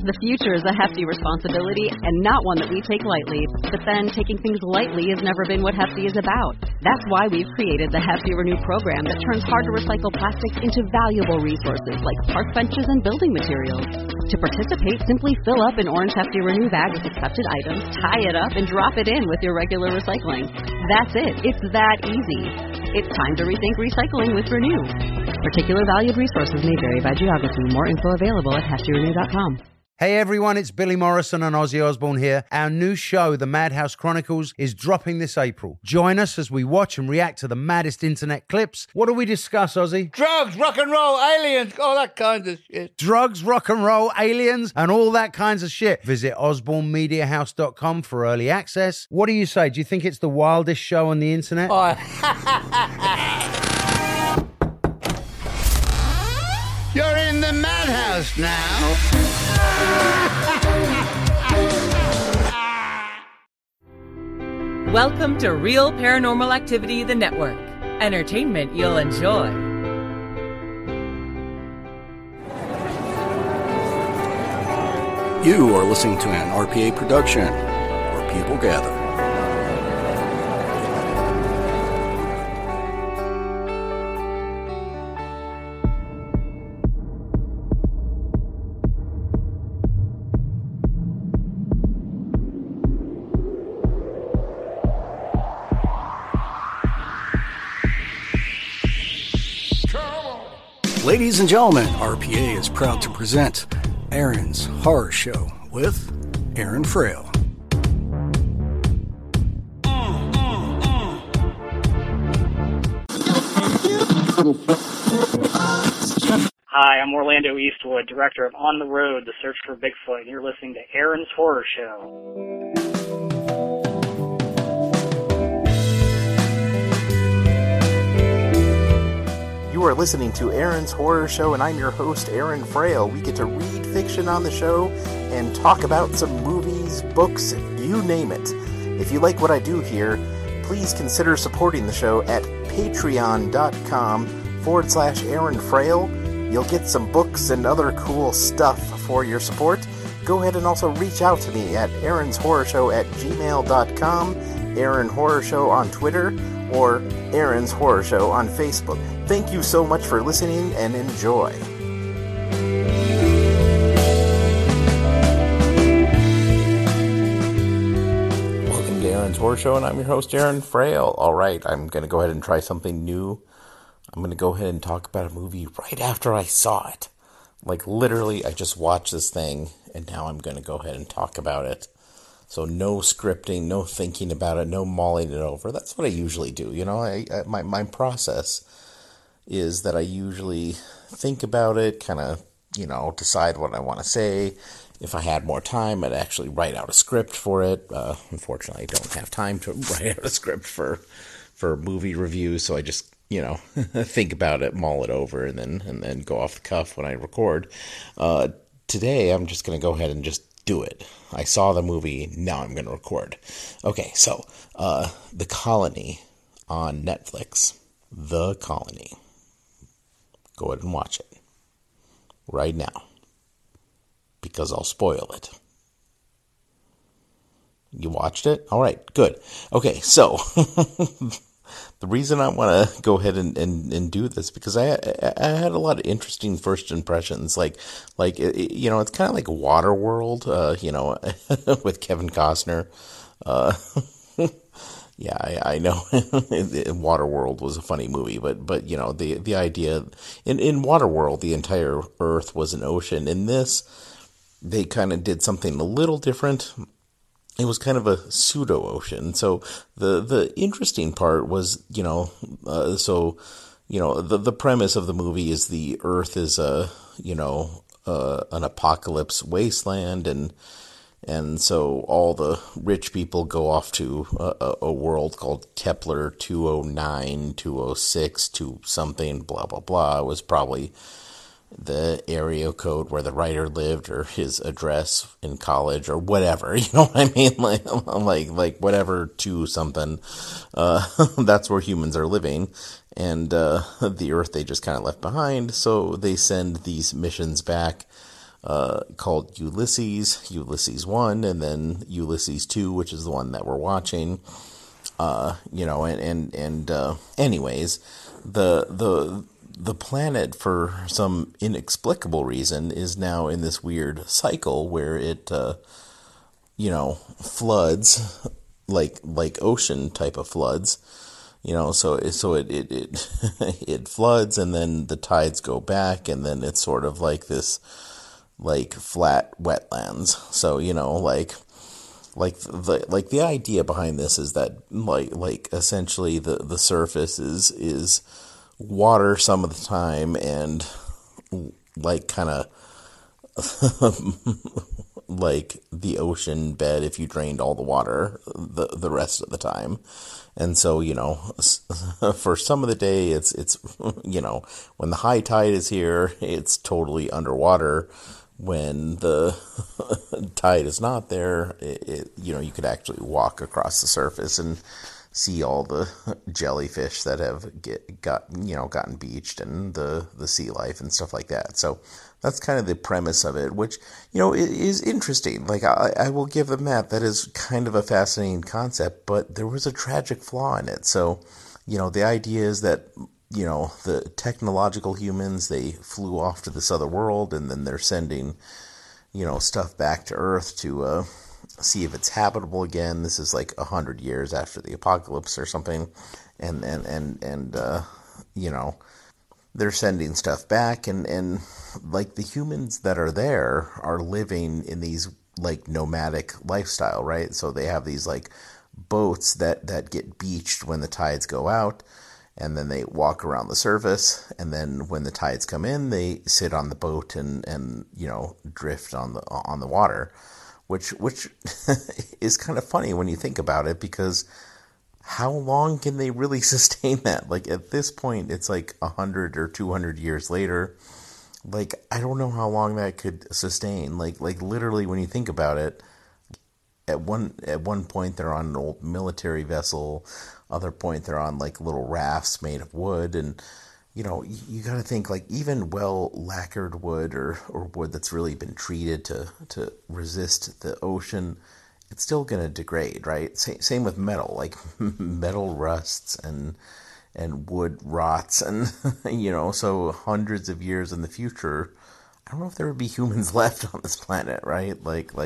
The future is a hefty responsibility and not one that we take lightly. But then, taking things lightly has never been what Hefty is about. That's why we've created the Hefty Renew program that turns hard-to-recycle plastics into valuable resources like park benches and building materials. To participate, simply fill up an orange Hefty Renew bag with accepted items, tie it up, and drop it in with your regular recycling. That's it. It's that easy. It's time to rethink recycling with Renew. Particular valued resources may vary by geography. More info available at heftyrenew.com. Hey everyone, it's Billy Morrison and Ozzy Osbourne here. Our new show, The Madhouse Chronicles, is dropping this April. Join us as we watch and react to the maddest internet clips. What do we discuss, Ozzy? Drugs, rock and roll, aliens, all that kind of shit. Drugs, rock and roll, aliens, and all that kinds of shit. Visit osbornemediahouse.com for early access. What do you say? Do you think it's the wildest show on the internet? Oh. You're in the madhouse now. Welcome to Real Paranormal Activity, the network. Entertainment you'll enjoy. You are listening to an RPA production where people gather. Ladies and gentlemen, RPA is proud to present Aaron's Horror Show with Aaron Frail. Hi, I'm Orlando Eastwood, director of On the Road, The Search for Bigfoot, and you're listening to Aaron's Horror Show. You are listening to Aaron's Horror Show, and I'm your host, Aaron Frail. We get to read fiction on the show and talk about some movies, books, you name it. If you like what I do here, please consider supporting the show at patreon.com/Aaron Frail. You'll get some books and other cool stuff for your support. Go ahead and also reach out to me at aaronshorrorshow@gmail.com, Aaron Horror Show on Twitter, or Aaron's Horror Show on Facebook. Thank you so much for listening and enjoy. Welcome to Aaron's Horror Show, and I'm your host, Aaron Frail. All right, I'm going to go ahead and try something new. I'm going to go ahead and talk about a movie right after I saw it. Like, literally, I just watched this thing, and now I'm going to go ahead and talk about it. So no scripting, no thinking about it, no mulling it over. That's what I usually do. You know, my process is that I usually think about it, kind of, you know, decide what I want to say. If I had more time, I'd actually write out a script for it. Unfortunately, I don't have time to write out a script for movie reviews, so I just, you know, think about it, mull it over, and then go off the cuff when I record. Today, I'm just going to go ahead and just do it. I saw the movie, now I'm going to record. Okay, so, The Colony on Netflix. The Colony. Go ahead and watch it. Right now. Because I'll spoil it. You watched it? Alright, good. Okay, so, the reason I want to go ahead and do this, because I had a lot of interesting first impressions, like you know, it's kind of like Waterworld, you know, with Kevin Costner. Yeah, I know. Waterworld was a funny movie, but you know, the idea in Waterworld, the entire Earth was an ocean. In this, they kind of did something a little different. It was kind of a pseudo-ocean. So the interesting part was, you know, the premise of the movie is the Earth is an apocalypse wasteland, and so all the rich people go off to a world called Kepler 209, 206, 2 something, blah, blah, blah. It was probably the area code where the writer lived, or his address in college, or whatever, you know what I mean? Like whatever, 2 something, that's where humans are living, and, the Earth they just kind of left behind, so they send these missions back, called Ulysses 1, and then Ulysses 2, which is the one that we're watching. Anyways, the planet, for some inexplicable reason, is now in this weird cycle where it, floods, like ocean type of floods. So it floods, and then the tides go back, and then it's sort of like this, like flat wetlands. So like the idea behind this is that like essentially the surface is water some of the time, and like kind of like the ocean bed if you drained all the water the rest of the time. And so, for some of the day, it's when the high tide is here, it's totally underwater. When the tide is not there, you could actually walk across the surface and see all the jellyfish that have gotten beached, and the sea life and stuff like that. So that's kind of the premise of it, which, is interesting. Like, I will give them that. That is kind of a fascinating concept, but there was a tragic flaw in it. So, the idea is that, the technological humans, they flew off to this other world, and then they're sending, stuff back to Earth to see if it's habitable again. This is like 100 years after the apocalypse or something. And they're sending stuff back, and like the humans that are there are living in these like nomadic lifestyle, right? So they have these like boats that get beached when the tides go out, and then they walk around the surface, and then when the tides come in, they sit on the boat and drift on the water, which is kind of funny when you think about it, because how long can they really sustain that? Like, at this point, it's like 100 or 200 years later. Like, I don't know how long that could sustain. Like literally, when you think about it, at one point they're on an old military vessel. Other point they're on like little rafts made of wood, and you got to think, like, even well lacquered wood or wood that's really been treated to resist the ocean, it's still going to degrade, right? Same with metal. Like, metal rusts and wood rots, and so hundreds of years in the future, I don't know if there would be humans left on this planet, right?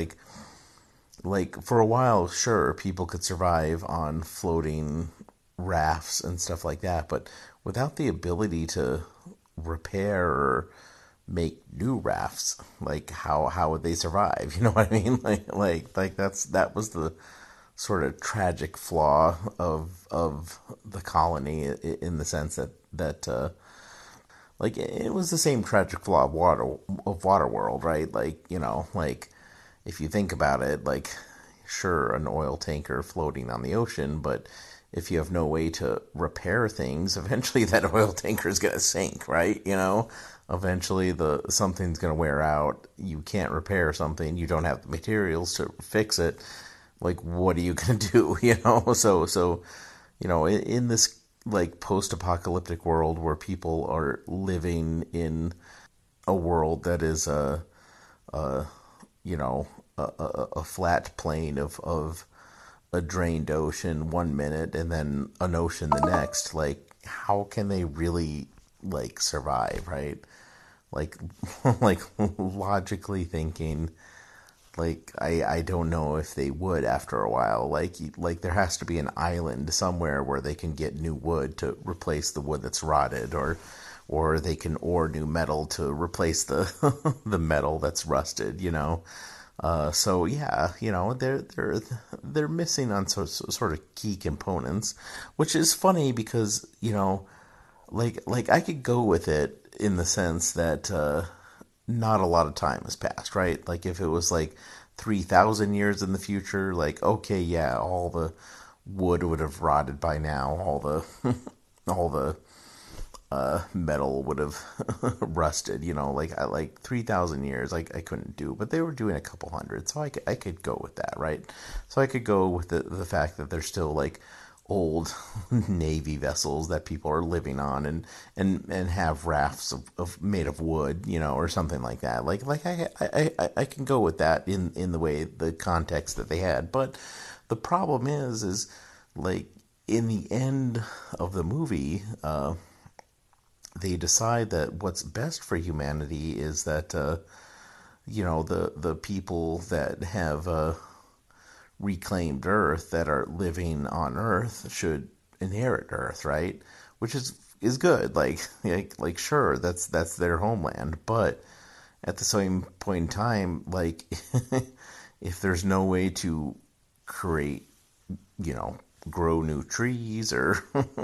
Like for a while, sure, people could survive on floating rafts and stuff like that, but without the ability to repair or make new rafts, like how would they survive? You know what I mean? Like that was the sort of tragic flaw of the colony, in the sense that like it was the same tragic flaw of Waterworld, right? Like if you think about it, like, sure, an oil tanker floating on the ocean, but if you have no way to repair things, eventually that oil tanker is going to sink, right? Eventually something's going to wear out. You can't repair something. You don't have the materials to fix it. Like, what are you going to do? So, in this like post-apocalyptic world where people are living in a world that is a flat plain of a drained ocean 1 minute and then an ocean the next, like, how can they really like survive, right? Like logically thinking, like, I don't know if they would after a while. Like there has to be an island somewhere where they can get new wood to replace the wood that's rotted, or they can ore new metal to replace the the metal that's rusted, So yeah, they're missing on sort of key components, which is funny because, like I could go with it in the sense that not a lot of time has passed, right? Like, if it was like 3,000 years in the future, like, okay, yeah, all the wood would have rotted by now, all the metal would have rusted, like 3,000 years, I couldn't do, but they were doing a couple hundred, so I could go with that, right? So I could go with the fact that there's still like old Navy vessels that people are living on, and have rafts of made of wood, or something like that. Like I can go with that in the way, the context that they had. But the problem is like in the end of the movie, they decide that what's best for humanity is that the people that have reclaimed Earth, that are living on Earth, should inherit Earth, right? Which is good. Like sure, that's their homeland, but at the same point in time, like if there's no way to create, grow new trees or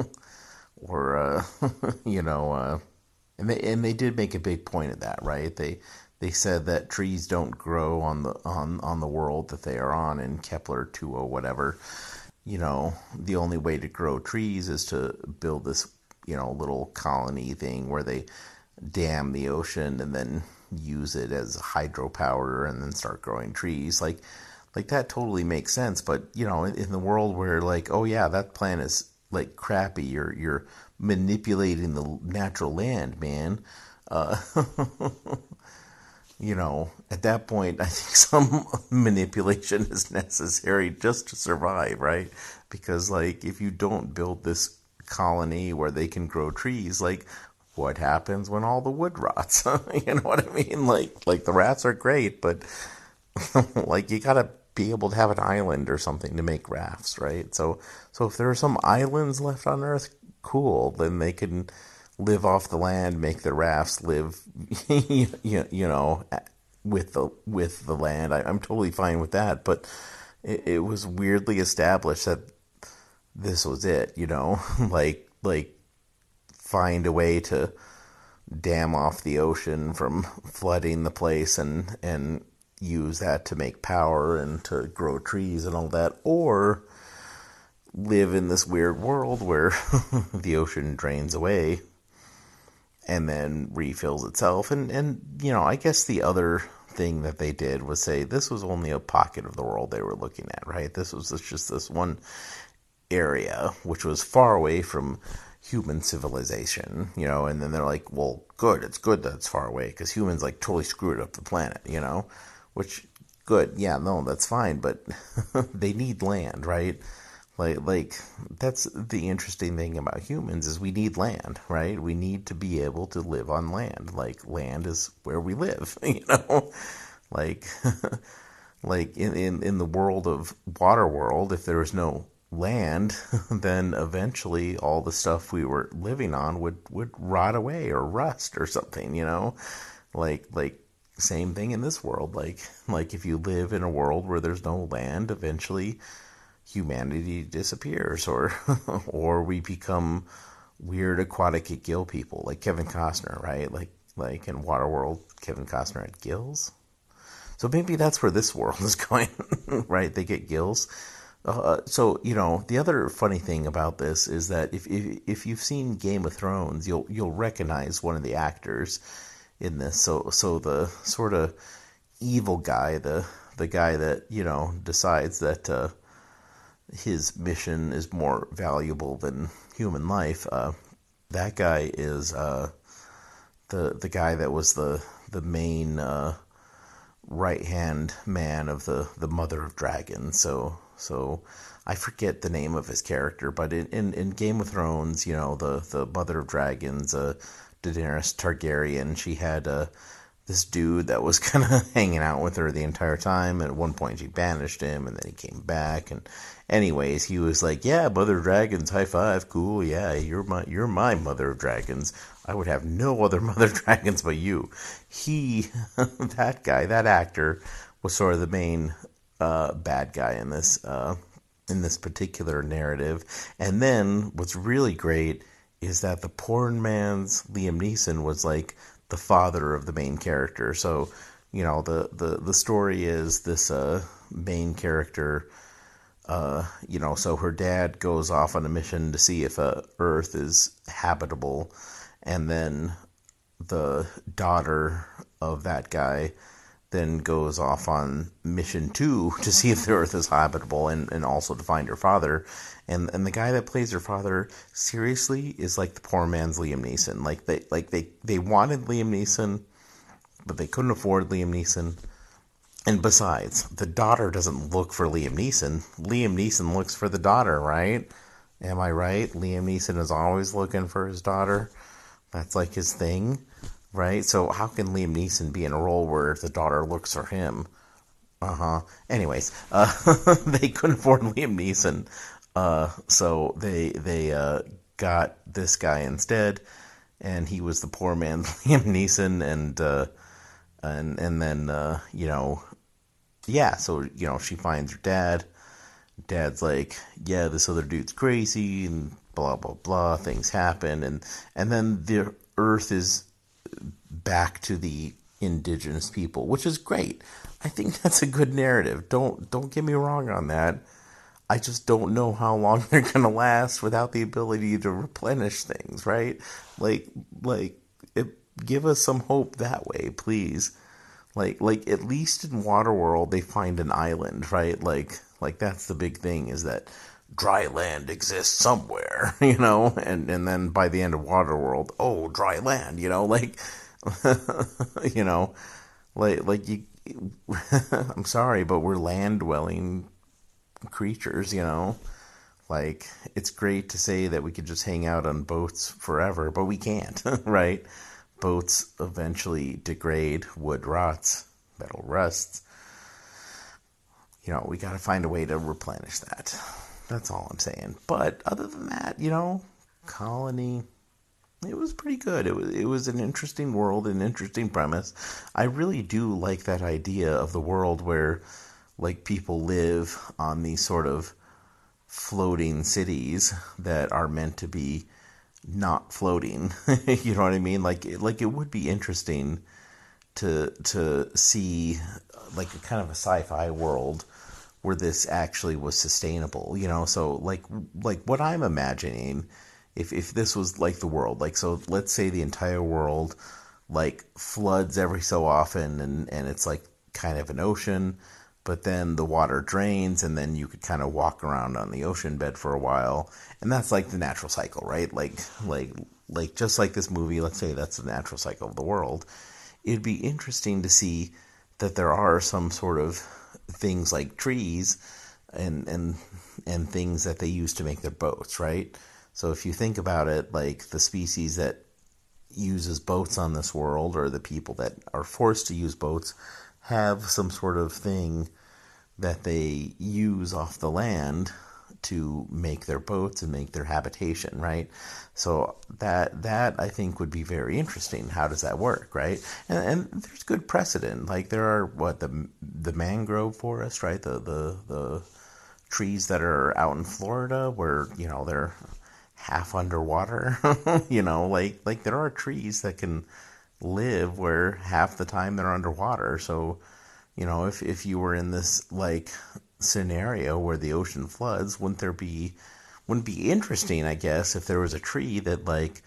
and they did make a big point of that, right? They said that trees don't grow on the world that they are on in Kepler 2.0 whatever. The only way to grow trees is to build this, little colony thing where they dam the ocean and then use it as hydropower and then start growing trees. Like that totally makes sense. But, in the world where like, oh yeah, that plan is like crappy, you're manipulating the natural land, man. At that point, I think some manipulation is necessary just to survive, right? Because, like, if you don't build this colony where they can grow trees, like, what happens when all the wood rots? You know what I mean? Like the rats are great, but, like, you gotta be able to have an island or something to make rafts, right? So if there are some islands left on Earth, cool, then they can live off the land, make the rafts, live, with the land. I'm totally fine with that, but it was weirdly established that this was it, like find a way to dam off the ocean from flooding the place and use that to make power and to grow trees and all that, or live in this weird world where the ocean drains away and then refills itself. And I guess the other thing that they did was say this was only a pocket of the world they were looking at, right? This was just this one area, which was far away from human civilization, and then they're like, well, good, it's good that it's far away, because humans, like, totally screwed up the planet, which, good, yeah, no, that's fine, but they need land, right? Like that's the interesting thing about humans, is we need land, right? We need to be able to live on land. Like, land is where we live, like like in the world of Waterworld, if there was no land, then eventually all the stuff we were living on would rot away or rust or something, like same thing in this world. Like if you live in a world where there's no land, eventually humanity disappears, or we become weird aquatic gill people, like Kevin Costner, right? Like in Waterworld, Kevin Costner had gills. So maybe that's where this world is going, right? They get gills. So the other funny thing about this is that if you've seen Game of Thrones, you'll recognize one of the actors in this. So the sort of evil guy, the guy that decides that his mission is more valuable than human life. That guy is the guy that was the main right-hand man of the Mother of Dragons. So I forget the name of his character, but in Game of Thrones, the Mother of Dragons, Daenerys Targaryen, she had this dude that was kind of hanging out with her the entire time. And at one point she banished him, and then he came back. And anyways, he was like, yeah, Mother of Dragons, high five, cool, yeah, you're my Mother of Dragons. I would have no other Mother of Dragons but you. That guy, that actor, was sort of the main bad guy in this particular narrative. And then what's really great is that the porn man's Liam Neeson was like the father of the main character. So, the story is this main character, so her dad goes off on a mission to see if Earth is habitable, and then the daughter of that guy, then goes off on mission 2 to see if the Earth is habitable and also to find her father. And the guy that plays her father, seriously, is like the poor man's Liam Neeson. They wanted Liam Neeson, but they couldn't afford Liam Neeson. And besides, the daughter doesn't look for Liam Neeson. Liam Neeson looks for the daughter, right? Am I right? Liam Neeson is always looking for his daughter. That's like his thing, right? So how can Liam Neeson be in a role where the daughter looks for him? Anyways, they couldn't afford Liam Neeson, so they got this guy instead, and he was the poor man Liam Neeson, and then so she finds her dad. Dad's like, yeah, this other dude's crazy, and blah blah blah. Things happen, and then the Earth is back to the indigenous people, which is great. I think that's a good narrative. Don't get me wrong on that. I just don't know how long they're gonna last without the ability to replenish things, right? Give us some hope that way, please. Like at least in Waterworld they find an island, right? Like that's the big thing, is that dry land exists somewhere, and then by the end of Waterworld, oh, dry land, I'm sorry, but we're land-dwelling creatures, it's great to say that we could just hang out on boats forever, but we can't, right? Boats eventually degrade, wood rots, metal rusts. We got to find a way to replenish that. That's all I'm saying. But other than that, Colony, it was pretty good. It was an interesting world, an interesting premise. I really do like that idea of the world where, people live on these sort of floating cities that are meant to be not floating. You know what I mean? It would be interesting to see a kind of a sci-fi world where this actually was sustainable, so what I'm imagining, if this was like the world, so let's say the entire world floods every so often, and it's kind of an ocean, but then the water drains, and then you could kind of walk around on the ocean bed for a while, and that's the natural cycle, right? Just like this movie, let's say that's the natural cycle of the world. It'd be interesting to see that there are some sort of things like trees and things that they use to make their boats, right? So if you think about it, the species that uses boats on this world, or the people that are forced to use boats, have some sort of thing that they use off the land to make their boats and make their habitation, right? So that I think would be very interesting. How does that work, right? And there's good precedent. There are the mangrove forest, right? The trees that are out in Florida where they're half underwater. There are trees that can live where half the time they're underwater. So if you were in this scenario where the ocean floods, wouldn't it be interesting, I guess, if there was a tree that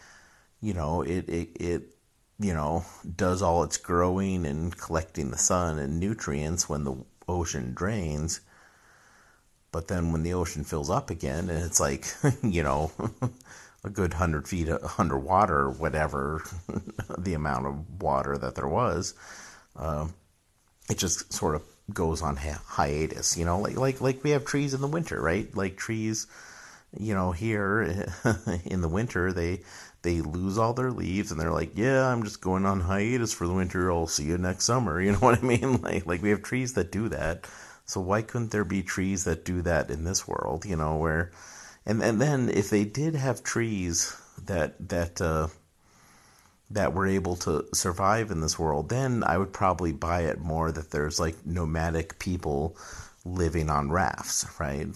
it does all its growing and collecting the sun and nutrients when the ocean drains, but then when the ocean fills up again and it's a good 100 feet underwater, or whatever the amount of water that there was, it just sort of goes on hiatus, like we have trees in the winter, right? Trees, here in the winter, they lose all their leaves, and they're yeah, I'm just going on hiatus for the winter, I'll see you next summer, you know what I mean? We have trees that do that, so why couldn't there be trees that do that in this world, where, and then if they did have trees that were able to survive in this world, then I would probably buy it more that there's nomadic people living on rafts, right?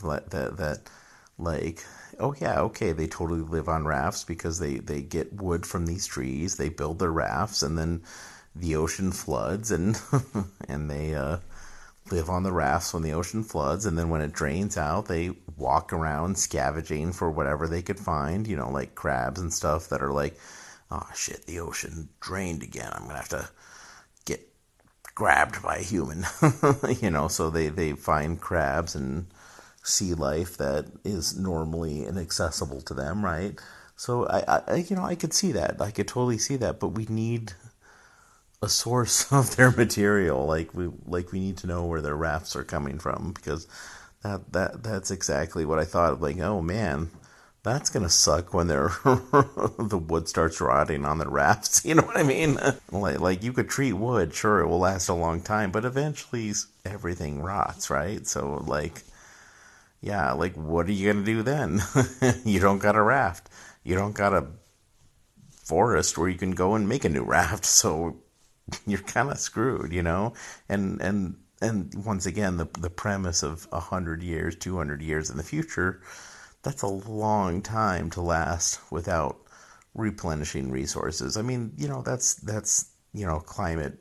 Oh yeah, okay, they totally live on rafts because they get wood from these trees, they build their rafts, and then the ocean floods, and and they live on the rafts when the ocean floods, and then when it drains out, they walk around scavenging for whatever they could find, crabs and stuff that are oh shit, the ocean drained again, I'm gonna have to get grabbed by a human, so they find crabs and sea life that is normally inaccessible to them, right? So I could see that. I could totally see that, but we need a source of their material. Like we need to know where their rafts are coming from, because that's exactly what I thought of. Like, oh man, that's gonna suck when the wood starts rotting on the rafts. You know what I mean? Like you could treat wood, sure, it will last a long time, but eventually everything rots, right? So yeah, what are you gonna do then? You don't got a raft. You don't got a forest where you can go and make a new raft. So you're kind of screwed, And once again, the premise of 100 years, 200 years in the future, that's a long time to last without replenishing resources. I mean, that's climate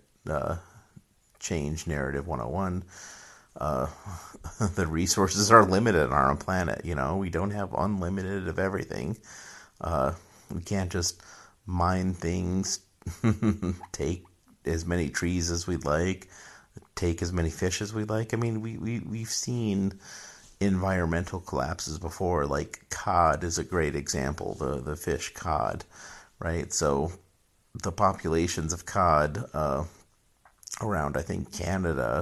change narrative 101. The resources are limited on our planet. We don't have unlimited of everything. We can't just mine things, take as many trees as we'd like, take as many fish as we'd like. I mean, we've seen environmental collapses before. Like cod is a great example, the fish cod, right? So the populations of cod around, I think, Canada,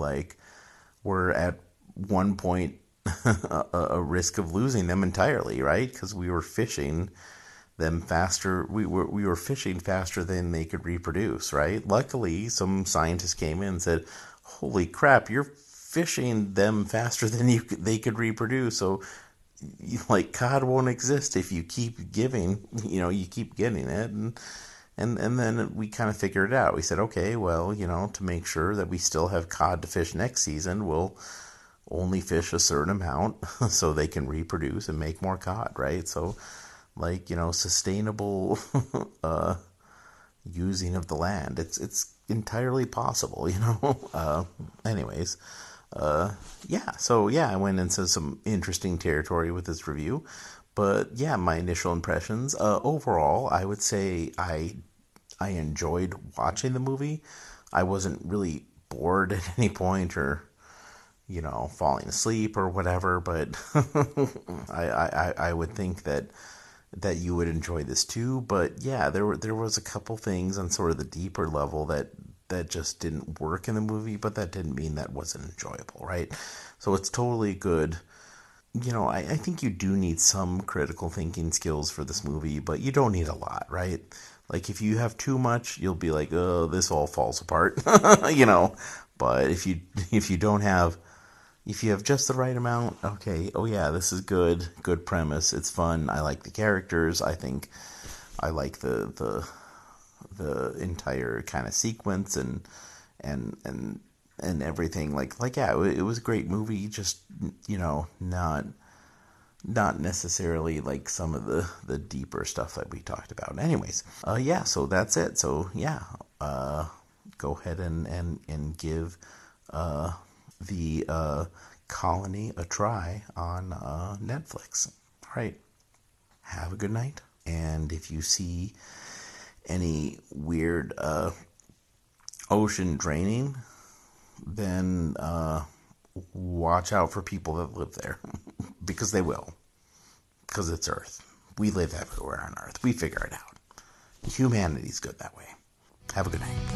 were at one point a risk of losing them entirely, right? Because we were fishing them faster. We were fishing faster than they could reproduce, right? Luckily, some scientists came in and said, "Holy crap, you're fishing them faster than they could reproduce. So, cod won't exist if you keep giving. You keep getting it." And then we kind of figured it out. We said, okay, well, to make sure that we still have cod to fish next season, we'll only fish a certain amount so they can reproduce and make more cod, right? So, sustainable using of the land. It's entirely possible, anyways, yeah. So, yeah, I went into some interesting territory with this review. But yeah, my initial impressions. Overall, I would say I enjoyed watching the movie. I wasn't really bored at any point or, falling asleep or whatever. But I would think that you would enjoy this too. But yeah, there was a couple things on sort of the deeper level that just didn't work in the movie. But that didn't mean that wasn't enjoyable, right? So it's totally good. I think you do need some critical thinking skills for this movie, but you don't need a lot, right? Like, if you have too much, you'll be like, oh, this all falls apart, But if you don't have, if you have just the right amount, okay, oh yeah, this is good premise, it's fun, I like the characters, I think I like the entire kind of sequence and everything, yeah, it was a great movie, just, not necessarily like some of the deeper stuff that we talked about. Anyways, yeah, so that's it. So yeah, go ahead and give the Colony a try on Netflix. All right, have a good night, and if you see any weird ocean draining, then watch out for people that live there, because they will, because it's Earth. We live everywhere on Earth. We figure it out. Humanity's good that way. Have a good night.